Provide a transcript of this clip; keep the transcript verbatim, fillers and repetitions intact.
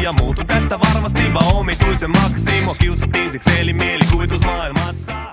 ja muutu tästä varmasti vaan omituisen maksi. Mua kiusattiin siksi eli mielikuvitusmaailmassa.